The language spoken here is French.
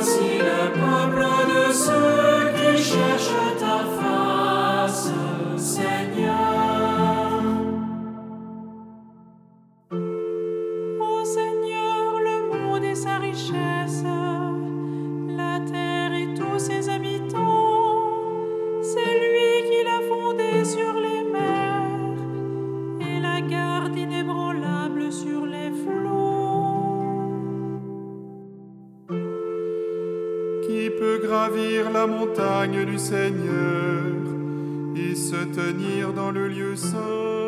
Voici le peuple de ceux qui cherchent ta face, Seigneur. Ô Seigneur, le monde et sa richesse, la terre et tous ses habitants, c'est lui qui l'a fondée sur les mers et la garde inébranlable sur les flots. Qui peut gravir la montagne du Seigneur et se tenir dans le lieu saint?